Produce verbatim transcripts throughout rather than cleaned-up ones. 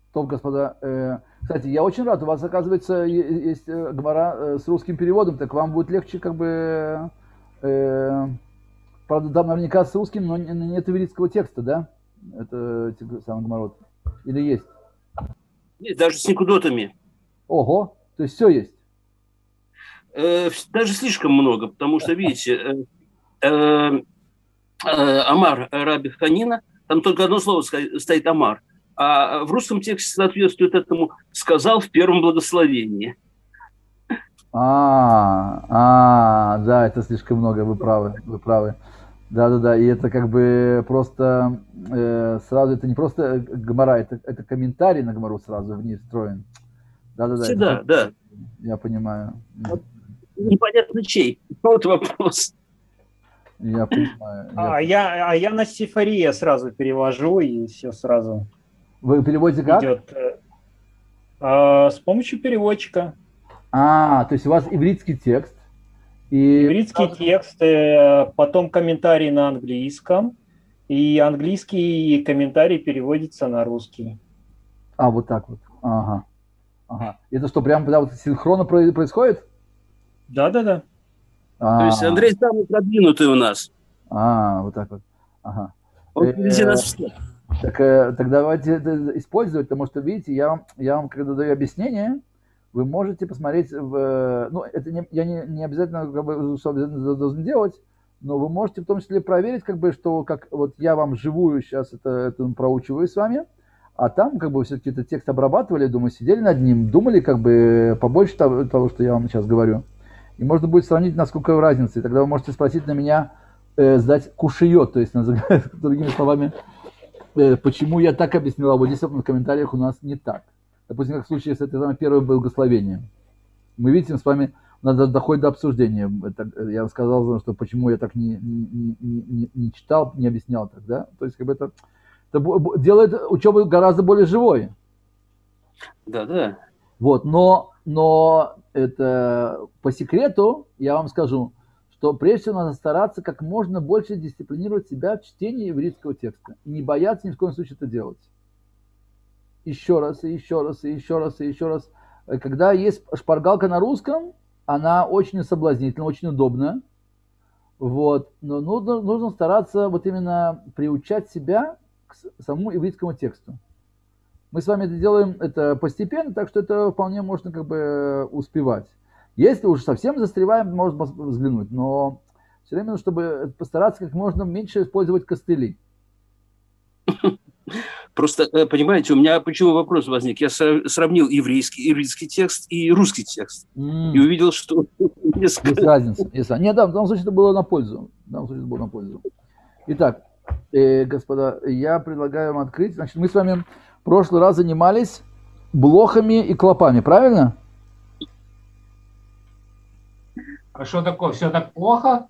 То, господа, э, кстати, я очень рад, у вас, оказывается, есть гемара с русским переводом, так вам будет легче, как бы, э, правда, там наверняка с русским, но нет ивритского текста, да? Это самый гемарот. Или есть? Нет, даже с никудотами. Ого, то есть все есть? Э, даже слишком много, потому что, видите, э, э, Амар Раби Ханина, там только одно слово стоит Амар. А в русском тексте соответствует этому «сказал в первом благословении». А, а, да, это слишком много, вы правы, вы правы. Да-да-да, и это как бы просто э, сразу, это не просто гемара, это, это комментарий на гемару сразу вниз встроен. Да-да-да, это Всегда, точно, да. я понимаю. Вот непонятно чей. Вот вопрос. Я понимаю. Я... А, я, а я на сифария сразу перевожу, и все сразу Вы переводите как? идет. А, с помощью переводчика. А, то есть у вас ивритский текст. И... Ивритский текст, потом комментарий на английском, и английский комментарий переводится на русский. А, вот так вот. Ага. Ага. Это что, прямо когда вот синхронно происходит? Да-да-да. То есть Андрей самый продвинутый у нас. А, вот так вот. Ага. Он впереди нас всех. Так, так давайте это использовать, потому что, видите, я вам, я вам когда даю объяснение, вы можете посмотреть, в, ну, это не, я не, не обязательно, как бы, что обязательно должен делать, но вы можете в том числе проверить, как бы, что, как вот я вам живую сейчас это, это проучиваю с вами, а там, как бы, все-таки этот текст обрабатывали, думаю, сидели над ним, думали, как бы, побольше того, того, что я вам сейчас говорю. И можно будет сравнить, насколько разница. И тогда вы можете спросить на меня, э, сдать кушиот, то есть, другими словами, э, почему я так объяснил, а вот здесь в комментариях у нас не так. Допустим, как в случае с этой первым благословением. Мы видим с вами, у нас доходит до обсуждения. Это, я сказал, что почему я так не, не, не, не читал, не объяснял так, да? То есть, как бы это, это делает учебу гораздо более живой. Да, да. Вот, но, но это по секрету я вам скажу, что прежде всего надо стараться как можно больше дисциплинировать себя в чтении еврейского текста. И не бояться ни в коем случае это делать. Еще раз, и еще раз, и еще раз, и еще раз. Когда есть шпаргалка на русском, она очень соблазнительна, очень удобна. Вот. Но нужно, нужно стараться вот именно приучать себя к самому еврейскому тексту. Мы с вами это делаем это постепенно, так что это вполне можно как бы успевать. Если уж совсем застреваем, можно взглянуть, но все время, чтобы постараться как можно меньше использовать костыли. Просто, понимаете, у меня почему вопрос возник? Я сравнил еврейский, еврейский текст и русский текст. Mm. И увидел, что... Есть разница. Есть. Нет, да, в данном случае это было на пользу. В данном случае это было на пользу. Итак, э, господа, я предлагаю вам открыть. Значит, мы с вами в прошлый раз занимались блохами и клопами, правильно? А что такое? Все так плохо?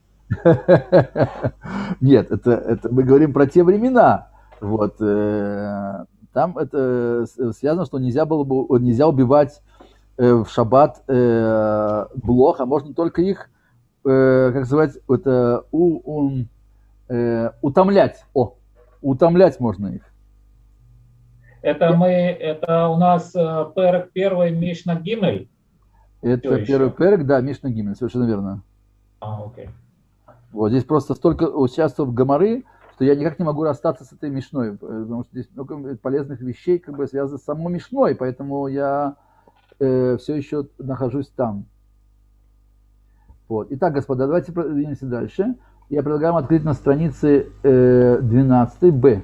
Нет, это, это мы говорим про те времена. Вот, э, там это связано, что нельзя было бы, нельзя убивать э, в шаббат э, блох, а можно только их, э, как сказать, это, у, у, э, утомлять. О, утомлять можно их. Это мы, это у нас э, перек первый Мишна Гимель. Это первый перек, да, Мишна Гимель, совершенно верно. А, окей. Вот здесь просто столько участвовал в гамары, что я никак не могу расстаться с этой мишной, потому что здесь много полезных вещей, как бы связанных с самой мишной, поэтому я э, все еще нахожусь там. Вот. Итак, господа, давайте двинемся дальше. Я предлагаю вам открыть на странице э, двенадцать бэ.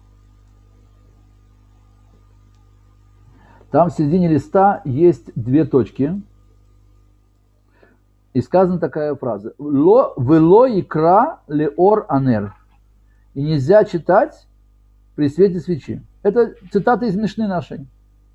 Там в середине листа есть две точки. И сказана такая фраза. Ло, вело икра леор анер. И нельзя читать при свете свечи. Это цитата из Мишны нашей.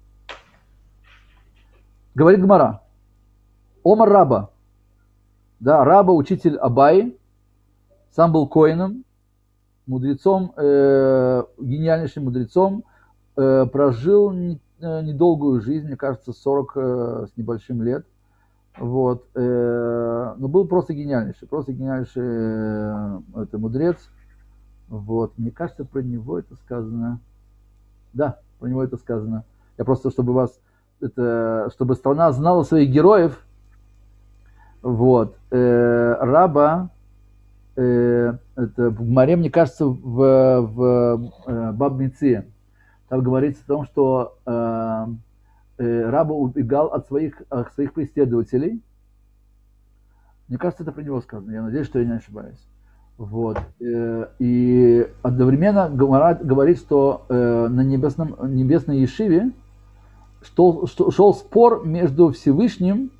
Говорит Гмара. Омар Раба. Да, Раба, учитель Абай, сам был коэном, мудрецом, э, гениальнейшим мудрецом, э, прожил не, э, недолгую жизнь, мне кажется, сорок э, с небольшим лет. Вот, э, но был просто гениальнейший, просто гениальнейший э, это мудрец. Вот, мне кажется, про него это сказано. Да, про него это сказано. Я просто, чтобы вас, это, чтобы страна знала своих героев. Вот. Э, Раба, э, это в Гмаре, мне кажется, в, в э, Баб Меция, там говорится о том, что э, э, Раба убегал от своих, от своих преследователей. Мне кажется, это про него сказано. Я надеюсь, что я не ошибаюсь. Вот. И одновременно Гемара говорит, что на небесном, небесной Ешиве шел, шел спор между Всевышним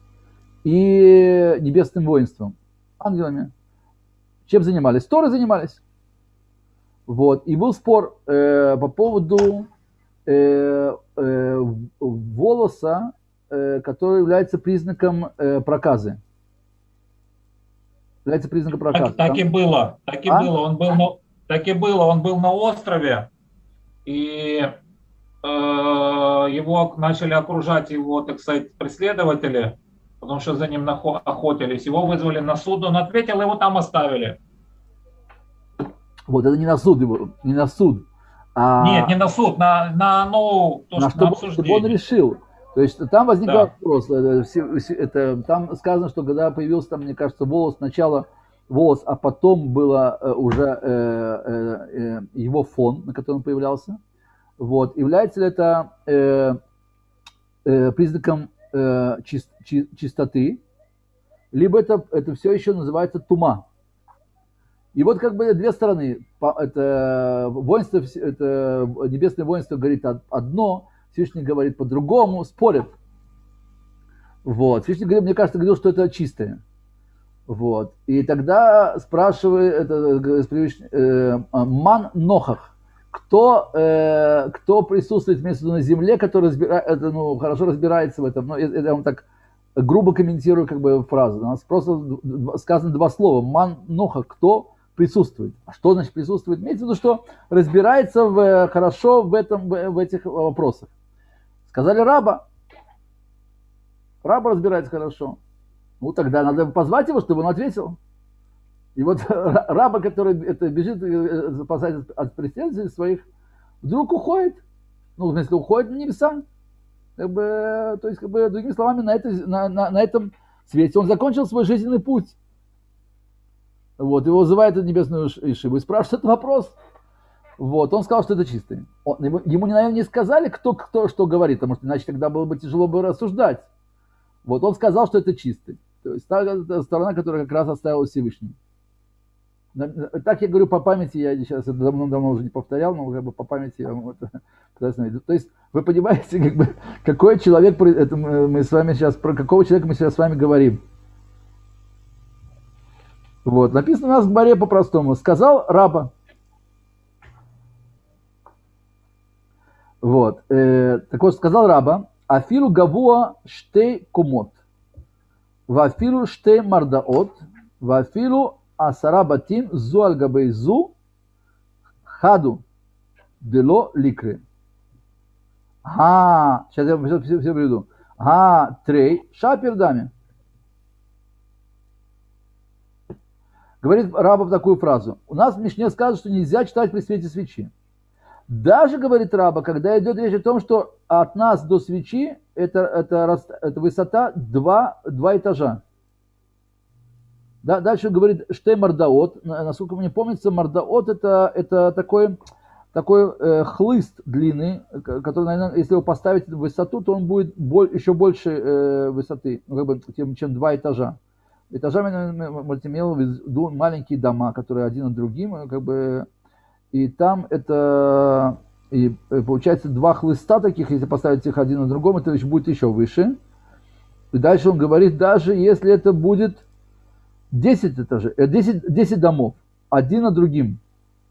и небесным воинством, ангелами. Чем занимались? Торой занимались. Вот. И был спор э, по поводу э, э, волоса, э, который является признаком э, проказы. Является признаком проказа. Так, так и было, так и а? было. Он был на, так и было. Он был на острове, и э, его начали окружать его, так сказать, преследователи, потому что за ним охотились. Его вызвали на суд, он ответил, его там оставили. Вот это не на суд его, не на суд. А Нет, не на суд, на, на, ну, то, на, что, на чтобы, чтобы он решил. То есть там возник да. вопрос, это, это, там сказано, что когда появился, там, мне кажется, волос, сначала волос, а потом было э, уже э, э, его фон, на котором он появлялся. Вот. Является ли это э, э, признаком э, чист, чи, чистоты, либо это, это все еще называется тума. И вот как бы две стороны. Это воинство, это небесное воинство говорит одно, Всевышний говорит по-другому, спорят. Вот. Всевышний, мне кажется, говорил, что это чистое. Вот. И тогда спрашивает это, э, Ман Нохах, кто, э, кто присутствует вместе на земле, который разбира, это, ну, хорошо разбирается в этом. Ну, это я вам так грубо комментирую как бы фразу. У нас просто сказано два слова. Ман Нохах, кто присутствует. А что значит присутствует? Имеется в виду, что разбирается в, хорошо в, этом, в, в этих вопросах. Сказали раба. Раба разбирается хорошо. Ну, тогда надо позвать его, чтобы он ответил. И вот раба, который это бежит, спасает от преследователей своих, вдруг уходит. Ну, в смысле, уходит на небеса. Как бы, то есть, как бы, другими словами, на, это, на, на, на этом свете он закончил свой жизненный путь. Вот, его вызывает эту небесную Ишиву и спрашивает этот вопрос. Вот, он сказал, что это чистый. Он, ему, ему, наверное, не сказали, кто, кто что говорит, потому что иначе тогда было бы тяжело бы рассуждать. Вот, он сказал, что это чистый. То есть та, та сторона, которая как раз оставила Всевышний. Так я говорю по памяти, я сейчас это давно-давно уже не повторял, но как бы по памяти я вам это пытаюсь найти. То есть вы понимаете, как бы, какой человек, это мы с вами сейчас, про какого человека мы сейчас с вами говорим. Вот, написано у нас в Гмаре по-простому. Сказал раба. Вот, э, так вот, сказал раба, афилу гавуа штей комот, вафилу штей мардаот, вафилу асара батим зу аль габей зу, хаду дело ликре. Ха, сейчас я все, все, все приведу. Ха, трей, шапердами. Говорит раба такую фразу. У нас в Мишне сказано, что нельзя читать при свете свечи. Даже, говорит раба, когда идет речь о том, что от нас до свечи это, это, это высота два, два этажа. Да, дальше говорит штей мардаот. Насколько мне помнится, мардаот это, это такой, такой э, хлыст длинный, который, наверное, если его поставить в высоту, то он будет боль, еще больше э, высоты, ну, как бы, чем, чем два этажа. Этажами, можете иметь в виду маленькие дома, которые один над другим, как бы, и там это, и получается два хлыста таких, если поставить их один на другом, это будет еще выше. И дальше он говорит, даже если это будет десять этажей, десять, десять домов, один над другим,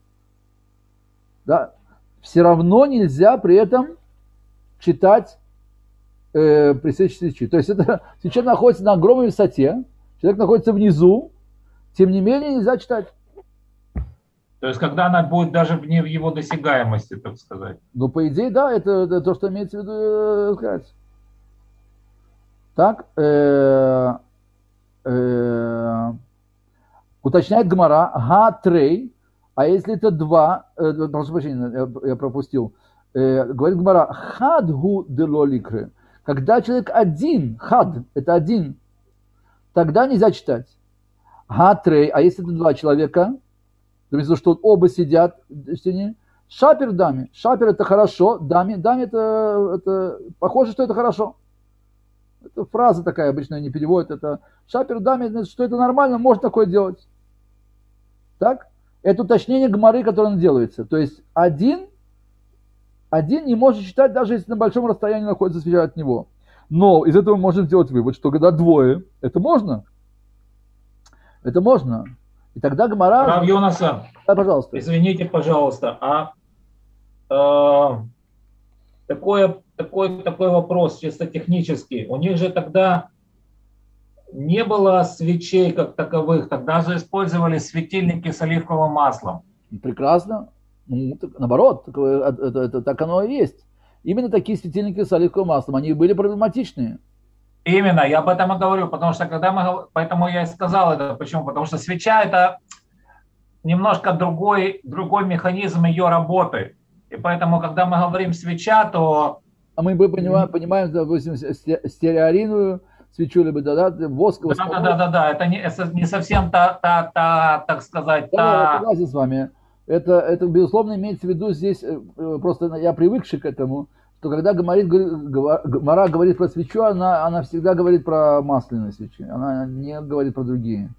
да, все равно нельзя при этом читать э, при свете свечи. То есть это свеча находится на огромной высоте, человек находится внизу, тем не менее нельзя читать. То есть, когда она будет даже не в его досягаемости, так сказать. Ну, по идее, да, это, это то, что имеется в виду э, сказать. Так, э, э, уточняет Гмара, га трей, а если это два, э, прошу прощения, я, я пропустил, Э, говорит Гмара, хадгу делоликры. Когда человек один, хад, это один, тогда нельзя читать. Хатрей, а если это два человека, то есть, что оба сидят в стене, шапер дами. Шапер это хорошо, дами, дами это, это похоже, что это хорошо. Это фраза такая, обычно не переводят. Это шапер дами, что это нормально, можно такое делать. Так? Это уточнение Гмары, которое делается. То есть один, один не может читать, даже если на большом расстоянии находится свеча от него. Но из этого мы можем сделать вывод, что когда двое, это можно. Это можно. И тогда Гмара... Рав Йонасан, да, пожалуйста. Извините, пожалуйста, а э, такое, такой, такой вопрос чисто технический. У них же тогда не было свечей как таковых, тогда же использовали светильники с оливковым маслом. Прекрасно. Ну, так, наоборот, так, это, это, это, так оно и есть. Именно такие светильники с оливковым маслом, они были проблематичные. Именно, я об этом и говорю, потому что когда мы, поэтому я и сказал это, почему? Потому что свеча это немножко другой, другой механизм ее работы. И поэтому, когда мы говорим свеча, то... А мы понимаем, понимаем, допустим, стереориновую свечу, либо да, да, воск. Да, да, да, да, да, это не, это не совсем та, та, та, так сказать, да, та... я согласен с вами. Это, это, безусловно, имеется в виду здесь, просто я привыкший к этому, что когда говорит, Гмара говорит про свечу, она, она всегда говорит про масляные свечи, она не говорит про другие.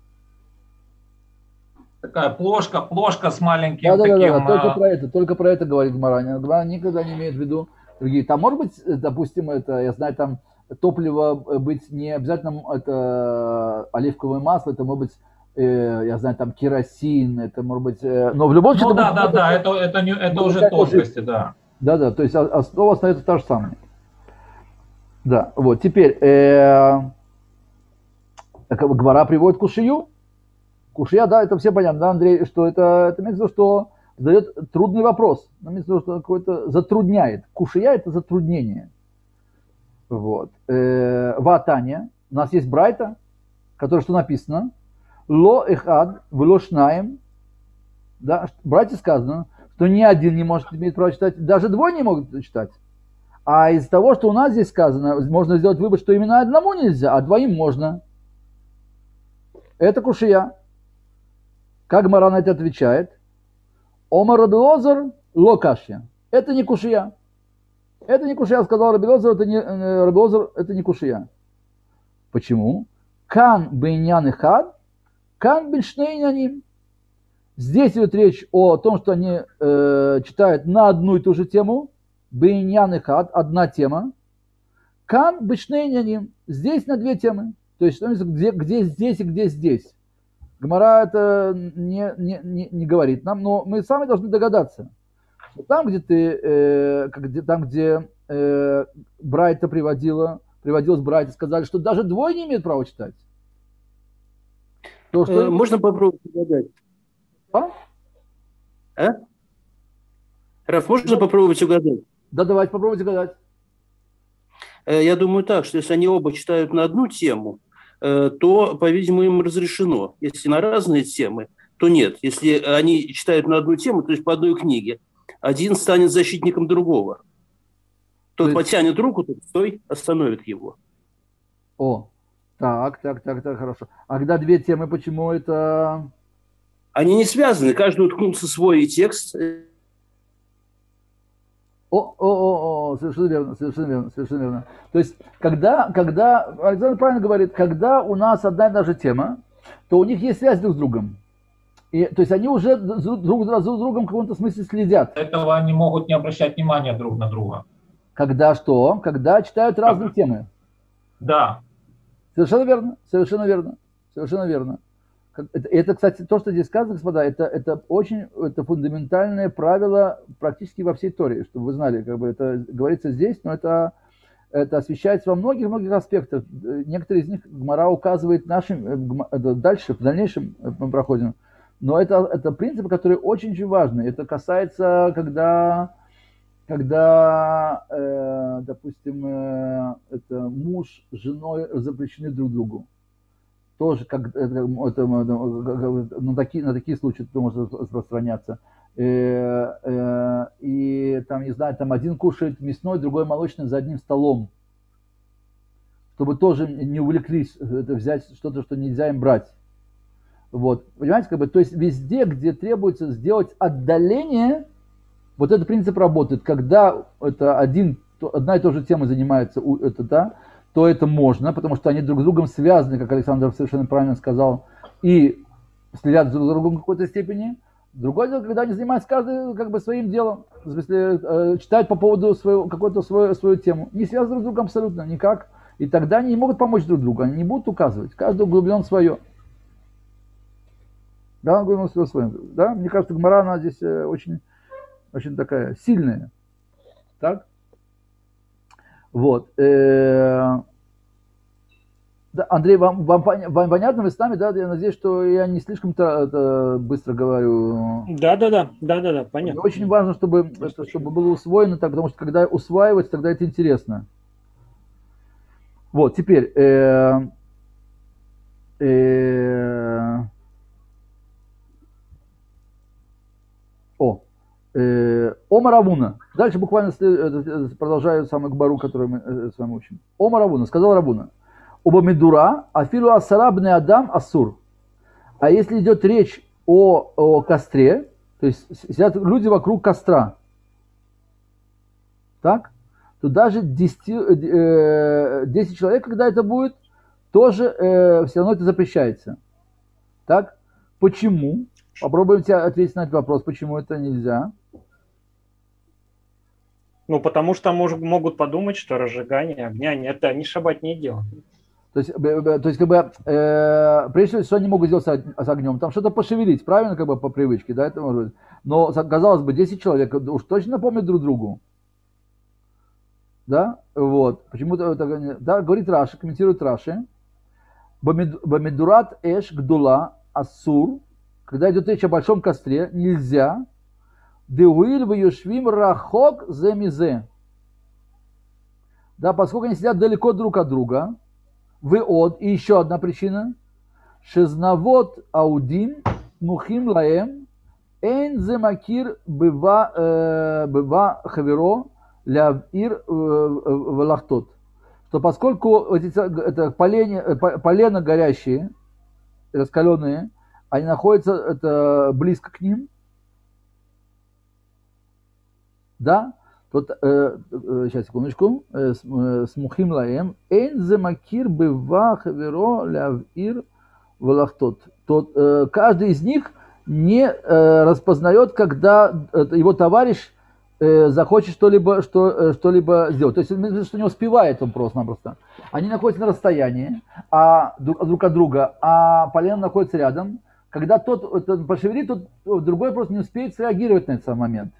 Такая плошка, плошка с маленьким да, да, таким... Да, да, только про это, только про это говорит Гмара. Гмара никогда не имеет в виду другие. Там может быть, допустим, это, я знаю, там топливо быть не обязательно это оливковое масло, это может быть, э, я знаю, там керосин, это может быть, э, но в любом случае... Ну да, да, да, да, это, это, не, это уже тонкости, да. Да, да, то есть основа остается та же самая. Да, вот, теперь, э, Гмара приводит кушию. Кушия, да, это все понятно, да, Андрей, что это, это имеется в виду, что задает трудный вопрос, имеется в виду, что какой-то затрудняет. Кушия – это затруднение. Вот. Э, Ватания, у нас есть Брайта, который что написано? Ло эхад, вло шнаем. Да, в Брайте сказано, что ни один не может иметь право читать, даже двое не могут читать. А из того, что у нас здесь сказано, можно сделать вывод, что именно одному нельзя, а двоим можно. Это кушия. Как Гмара на это отвечает? Омар Раби Лозар ло кашья. Это не кушия. Это не кушия, сказал Раби Лозар, это не, Раби Лозар, это не кушия. Почему? Кан бейнян и хад, кан беншнейняним. Здесь идет речь о том, что они э, читают на одну и ту же тему. Бейнян и хад, одна тема. Кан беншнейняним. Здесь на две темы. То есть, где, где здесь и где здесь. Гмара это не, не, не, не говорит нам, но мы сами должны догадаться. Что там, где ты, э, где, там, где э, Брайта приводила, приводилась Брайта, сказали, что даже двое не имеют права читать. То, что... Можно попробовать угадать? А? А? Раф, можно попробовать угадать? Да, давайте попробуйте угадать. Я думаю так, что если они оба читают на одну тему, то, по-видимому, им разрешено. Если на разные темы, то нет. Если они читают на одну тему, то есть по одной книге, один станет защитником другого. Тот есть... потянет руку, тот стой, остановит его. О, так, так, так, так, хорошо. А когда две темы, почему это... Они не связаны, каждый уткнулся в свой текст. О, о, о, о, совершенно верно, совершенно верно, совершенно верно. То есть, когда, когда, Александр правильно говорит, когда у нас одна и та же тема, то у них есть связь друг с другом. И, то есть, они уже друг, друг с другом в каком-то смысле следят. Этого они могут не обращать внимания друг на друга. Когда что? Когда читают разные темы. Да. Совершенно верно, совершенно верно, совершенно верно. Это, это, кстати, то, что здесь сказано, господа, это, это очень это фундаментальное правило практически во всей Торе, чтобы вы знали, как бы это говорится здесь, но это, это освещается во многих-многих аспектах. Некоторые из них Гмара указывает нашим, дальше, в дальнейшем мы проходим. Но это, это принципы, которые очень-очень важны. Это касается, когда, когда э, допустим, э, это муж с женой запрещены друг другу. Тоже как, это, это, на, такие, на такие случаи это может распространяться. э, э, и там, не знаю, там один кушает мясной, другой молочный за одним столом, чтобы тоже не увлеклись это взять что-то, что нельзя им брать. Вот, понимаете, как бы, то есть везде, где требуется сделать отдаление, вот этот принцип работает. Когда это один, одна и та же тема занимается, это, да, то это можно, потому что они друг с другом связаны, как Александр совершенно правильно сказал, и следят друг за другом в какой-то степени. Другое дело, когда они занимаются каждый как бы своим делом, в смысле, э, читают по поводу своего, какой-то свою, свою тему, не связаны друг с другом абсолютно никак, и тогда они не могут помочь друг другу, они не будут указывать, каждый углублен в свое. Да, он говорил свое. Да, мне кажется, Гмара, она здесь э, очень, очень такая сильная. Так? Вот. Э, да, Андрей, вам, вам, вам понятно, вы с нами, да? Я надеюсь, что я не слишком-то быстро говорю. Да, да, да, да, да, да, понятно. Очень важно, чтобы, это, чтобы было усвоено, так, потому что когда усваивается, тогда это интересно. Вот, теперь. Э, э, О, э, Ома Равуна. Дальше буквально след, продолжаю самую гбару, которую мы э, с вами учим. Ома Равуна, сказал Равуна. Оба медура, афилу асара бне адам асур. А если идет речь о, о костре, то есть сидят люди вокруг костра, так, то даже десять, э, десять человек, когда это будет, тоже э, все равно это запрещается. Так? Почему? Попробуем ответить на этот вопрос, почему это нельзя. Ну, потому что мож, могут подумать, что разжигание огня это они шаббат не делают. То есть, то есть как бы, э, прежде всего, что они могут сделать с огнем? Там что-то пошевелить, правильно, как бы по привычке, да, это может быть. Но, казалось бы, десять человек уж точно напомнят друг другу. Да, вот. Почему-то, да, говорит Раши, комментирует Раши. Бамидурат эш гдула асур. Когда идет речь о большом костре, нельзя. Деуиль ваюшвим рахок земизе. Да, поскольку они сидят далеко друг от друга. Вы от. И еще одна причина. Шезнавот аудим мухим лаем. Эйн земакир быва быва хаверо лявир валахтот. Что поскольку эти, это полено, полено горящие, раскаленные, они находятся это, близко к ним, да, тут, э, э, сейчас, секундочку, э, смухим лаем, эйн земакир быва хаверо лявир валахтот. Тот, э, каждый из них не э, распознает, когда э, его товарищ э, захочет что-либо, что, э, что-либо сделать. То есть, что не успевает он просто-напросто. Они находятся на расстоянии а, друг, друг от друга, а полено находится рядом. Когда тот это, пошевелит, тот другой просто не успеет среагировать на этот самый момент.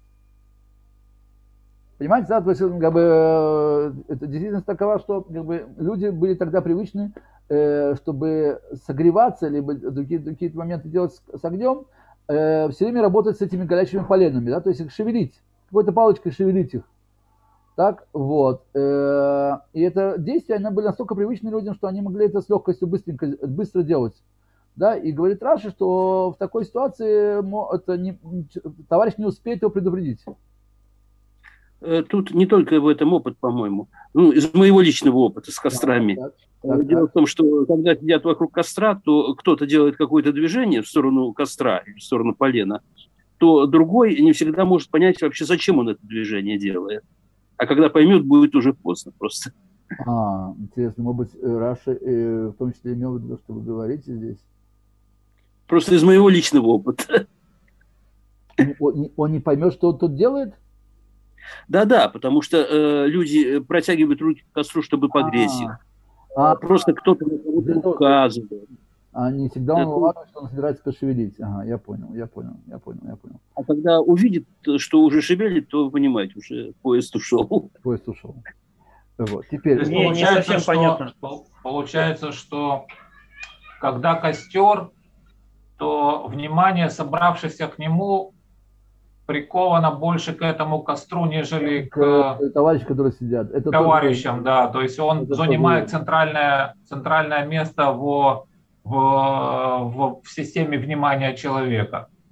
Понимаете, да? То есть, как бы, это действительно такова, что как бы, люди были тогда привычны, э, чтобы согреваться, либо другие, другие моменты делать с, с огнем, э, все время работать с этими горячими поленами, да? То есть их шевелить, какой-то палочкой шевелить их. Так, вот. Э, и это действие, они были настолько привычны людям, что они могли это с легкостью быстренько, быстро делать. Да, и говорит Раши, что в такой ситуации это не, товарищ не успеет его предупредить. Тут не только в этом опыт, по-моему. Ну, из моего личного опыта с кострами. Так, так, Дело так. в том, что когда сидят вокруг костра, то кто-то делает какое-то движение в сторону костра или в сторону полена, то другой не всегда может понять вообще, зачем он это движение делает. А когда поймет, будет уже поздно просто. А, интересно, может быть, Раши э, в том числе имел в виду, что вы говорите здесь? Просто из моего личного опыта. Он, он не поймет, что он тут делает? Да-да, потому что э, люди протягивают руки к костру, чтобы погреть а, их. А просто кто-то на кого-то указывает. А не всегда он улавливает, что он собирается пошевелить. Ага, я понял, я понял, я понял, я понял. А когда увидит, что уже шевелит, то, понимаете, уже поезд ушел. Поезд ушел. Вот, теперь... То есть, не, получается, не совсем что, понятно. Получается, что когда костер, то внимание собравшихся к нему приковано больше к этому костру, нежели к, к товарищам, которые сидят. Это товарищам, тоже... да. То есть он это занимает центральное, центральное место в, в, в, в системе внимания человека.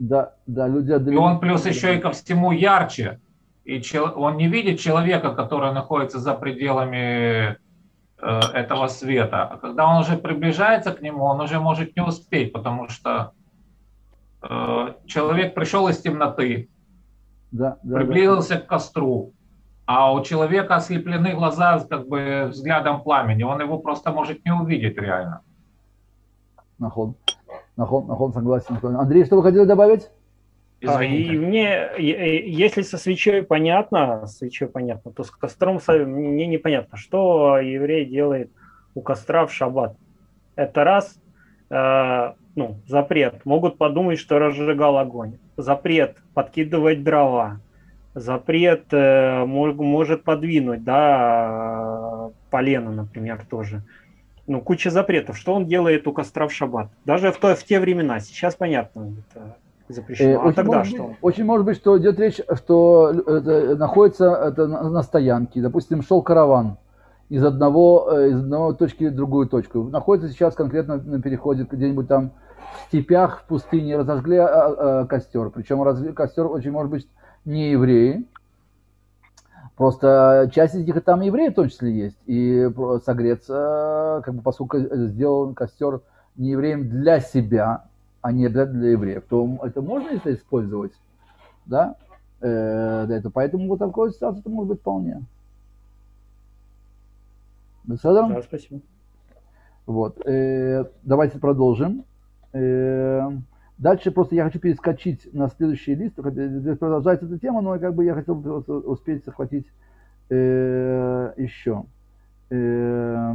Да, да, люди И он плюс еще и ко всему ярче. И чел... он не видит человека, который находится за пределами э, этого света. А когда он уже приближается к нему, он уже может не успеть, потому что э, человек пришел из темноты, да, да, приблизился да. к костру, а у человека ослеплены глаза как бы взглядом пламени, он его просто может не увидеть реально. Нахон, нахон, нахон, согласен. Андрей, что вы хотели добавить? А, и мне, если со свечой понятно, с свечой понятно, то с костром мне непонятно, что еврей делает у костра в шаббат. Это раз, э, ну, запрет. Могут подумать, что разжигал огонь. Запрет подкидывать дрова. Запрет э, может подвинуть, да, полено, например, тоже. Ну, куча запретов. Что он делает у костра в шаббат? Даже в, то, в те времена. Сейчас понятно, это запрещено. А очень тогда может что? Быть, очень может быть, что идет речь, что это находится это на, на стоянке. Допустим, шел караван из одного, из одной точки в другую точку. Находится сейчас конкретно на переходе где-нибудь там в степях, в пустыне, разожгли а, а, костер. Причем разли, костер очень может быть не евреи. Просто часть из них и там евреи в том числе есть. И согреться, как бы, поскольку сделан костер не евреем для себя, а не для евреев, то это можно это использовать, да, э, для этого. Поэтому вот такой ситуации это может быть вполне. Да, спасибо. Вот, э, давайте продолжим. Э, дальше просто я хочу перескочить на следующий лист. Здесь продолжается эта тема, но как бы я хотел успеть захватить э, еще. Э,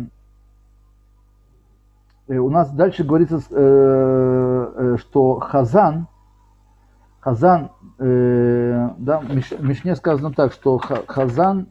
У нас дальше говорится, что Хазан, Хазан, да, в Мишне сказано так, что Хазан,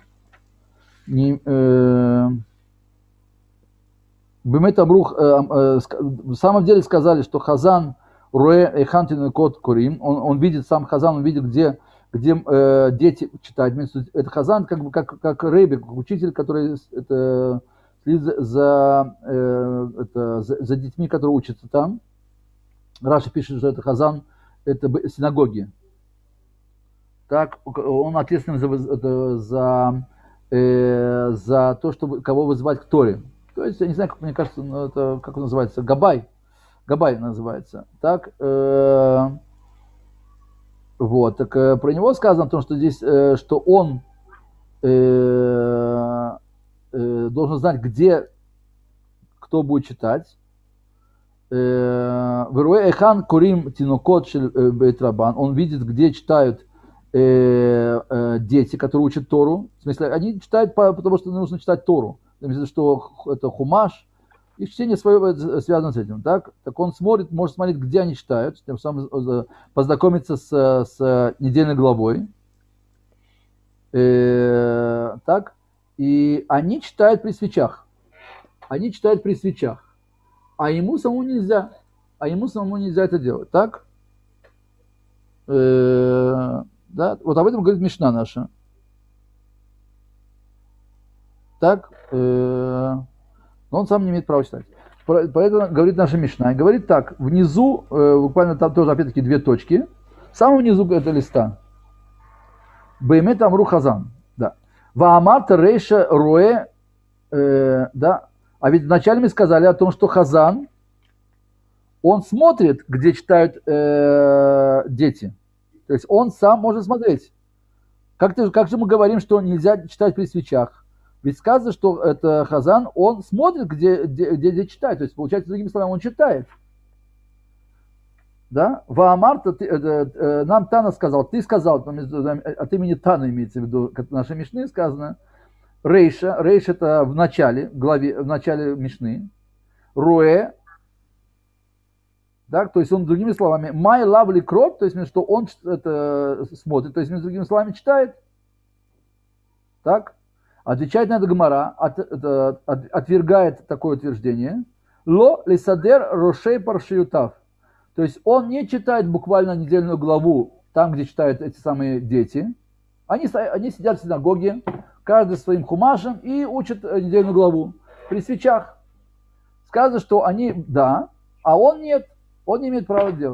Бемет Амрух, в самом деле сказали, что Хазан, Руэ Эйхантин Кот Курим, он, он видит, сам Хазан, он видит, где, где э, дети читают. Это Хазан как бы как, как рэби, как учитель, который это, За, э, это, за, за детьми, которые учатся там. Раша пишет, что это Хазан, это синагоги. Так, он ответственен за, это, за, э, за то, чтобы кого вызывать к Торе. То есть, я не знаю, как мне кажется, это, как он называется, Габай. Габай называется. Так, э, вот, так э, про него сказано, потому что здесь, э, что он э, должен знать, где кто будет читать. Эхан Курим Тинокот Бейтрабан. Он видит, где читают дети, которые учат Тору. В смысле, они читают, потому что нужно читать Тору. В смысле, что это хумаш. Их чтение свое связано с этим. Так, так он смотрит, может смотреть, где они читают, тем самым познакомиться с, с недельной главой. Так. И они читают при свечах. Они читают при свечах. А ему самому нельзя. А ему самому нельзя это делать. Так? Э-э- да? Вот об этом говорит Мишна наша. Так? Э-э- но он сам не имеет права читать. Поэтому говорит наша Мишна. И говорит так. Внизу, э- буквально там тоже опять-таки две точки. В самом внизу этого листа. Беймет Амру Хазан. Да. Ваамарта Рейша Руэ, э, да, а ведь вначале мы сказали о том, что Хазан, он смотрит, где читают э, дети. То есть он сам может смотреть. Как, ты, как же мы говорим, что нельзя читать при свечах? Ведь сказано, что это Хазан, он смотрит, где, где, где, где читают. То есть, получается, другими словами, он читает. Да? Ваамарта, ты, э, э, нам Тана сказал, ты сказал, от имени Тана имеется в виду, как в нашей Мишне сказано, Рейша, Рейша это в начале, главе, в начале Мишны, Руэ, так, то есть он другими словами, Май лавли крот, то есть что он это смотрит, то есть другими словами читает, так, отвечает на это Гемара, от, это, от, отвергает такое утверждение, Ло лисадер рошей паршиютав. То есть он не читает буквально недельную главу там, где читают эти самые дети. Они, они сидят в синагоге, каждый своим хумашем, и учат недельную главу при свечах. Сказано, что они, да, а он нет, он не имеет права делать.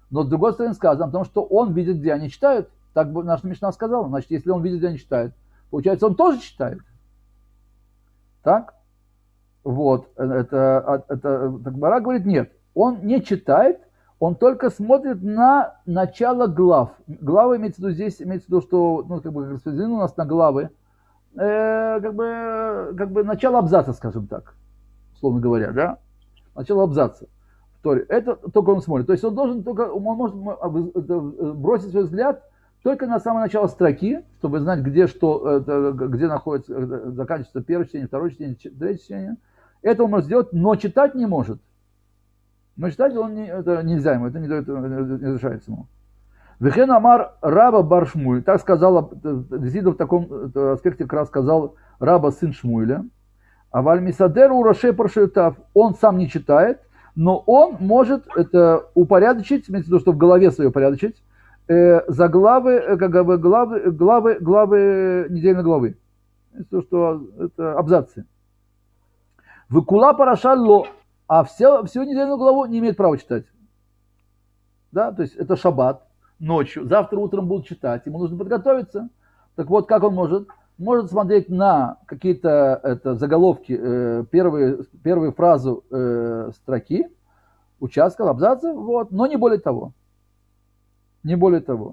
Но с другой стороны сказано, потому что он видит, где они читают. Так бы наша Мишна сказала. Значит, если он видит, где они читают, получается, он тоже читает. Так? Вот. Это, это, так Гмара говорит, нет. Он не читает, он только смотрит на начало глав. Главы имеется в виду здесь, имеется в виду, что, ну, как бы распределены у нас на главы, э, как бы, как бы начало абзаца, скажем так, условно говоря, да? Начало абзаца. Это только он смотрит. То есть он должен только, он может бросить свой взгляд только на самое начало строки, чтобы знать, где что, где находится, заканчивается первое чтение, второе чтение, третье чтение. Это он может сделать, но читать не может. Но читать он не, это нельзя ему, это не, дает, не разрешается ему. Вехен амар раба бар Шмуэль. Так сказал, действительно в таком аспекте как раз сказал раба сын Шмуэля. А вальмисадеру роше паршеютав. Он сам не читает, но он может это упорядочить, имеется в виду, что в голове своей упорядочить, э, за главы, как бы главы, главы, главы недельной главы. То, что это абзацы. Выкула параша ло, а все, всю недельную главу не имеет права читать. Да, то есть это шаббат, ночью, завтра утром будут читать, ему нужно подготовиться. Так вот, как он может? Может смотреть на какие-то это, заголовки, э, первые, первую фразу э, строки, участка, абзаца, вот, но не более того. Не более того.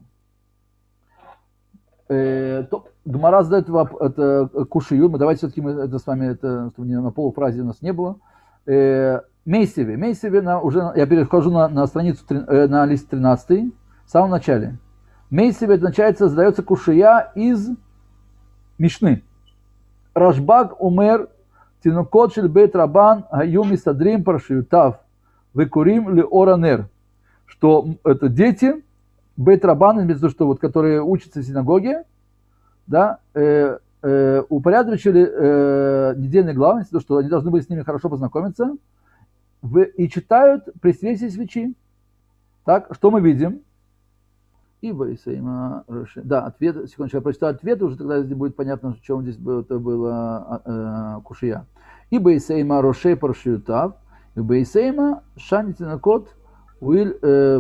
Э, то, Гмара задает это, кушию, мы давайте все-таки мы это с вами, это, чтобы не на полуфразе у нас не было. Э, Мейсеве, Мейсеве на, уже, я перехожу на, на страницу, э, на лист тринадцатый, в самом начале. Мейсеве начинается, задается кушия из Мишны. Рашбаг умер тинукот шель бейт рабан гаю мисадрим паршиютав векурим ли оранер. Что это дети бейт рабан, имеется в виду, что вот, которые учатся в синагоге, да, э, э, упорядочили э, недельные главы, имеется в виду, что они должны были с ними хорошо познакомиться, в, и читают при свете свечи. Так, что мы видим? Ибо Исаима Роше. Да, ответ, секундочку, я прочитаю ответ, уже тогда здесь будет понятно, в чем здесь было, это было э, кушия. Ибо Исаима Роше паршиютав, ибо Исаима шанитинакот уил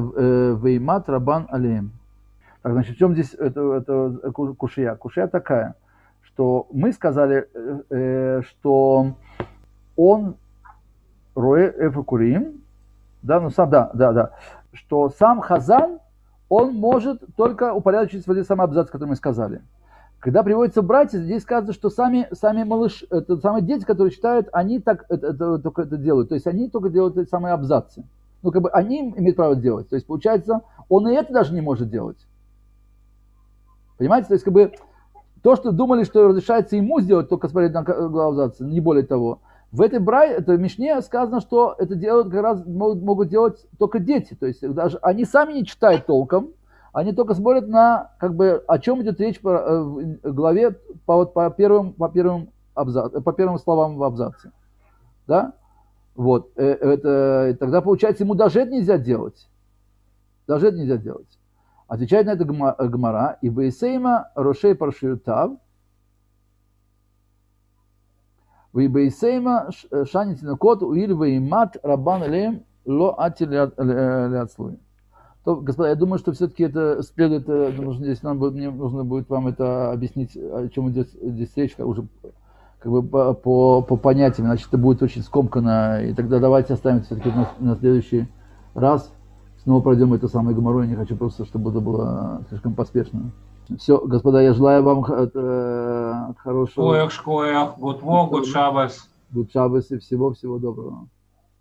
веймат рабан алеем. Так, значит, в чем здесь это, это кушия? Кушия такая, что мы сказали, э, что он роэ эфакурим, да, ну сам, да, да, да, что сам Хазан, он может только упорядочить вот эти самые абзацы, которые мы сказали. Когда приводятся братья, здесь сказано, что сами, сами малыши, это самые дети, которые читают, они так это, это, только это делают. То есть они только делают эти самые абзацы. Ну, как бы они имеют право делать. То есть, получается, он и это даже не может делать. Понимаете? То есть, как бы, то, что думали, что разрешается ему сделать, только смотреть на абзацы, не более того. В этой брай, это в Мишне сказано, что это делают как раз могут, могут делать только дети. То есть даже они сами не читают толком, они только смотрят на, как бы, о чем идет речь по, в главе по, по, первым, по, первым абзац, по первым словам в абзаце. Да? Вот. Это, тогда, получается, ему даже это нельзя делать. Даже это нельзя делать. Отвечает на это Гмара. И Бейсейма Рошей Паршиютав. Вейбейсейма шанитинакот уиль веймат рабан алеем ло ати ляцлуй. То, господа, я думаю, что все-таки это следует, нужно, здесь нам будет, мне нужно будет вам это объяснить, о чем идет здесь речь, уже как бы по, по, по понятиям, иначе это будет очень скомканно, и тогда давайте оставим все-таки на, на следующий раз, снова пройдем эту самую Гемару, я не хочу просто, чтобы это было слишком поспешно. Все, господа, я желаю вам э, хорошего... Шкоях, шкоях, гуд во, гуд шабас. Гуд шабас и всего-всего доброго.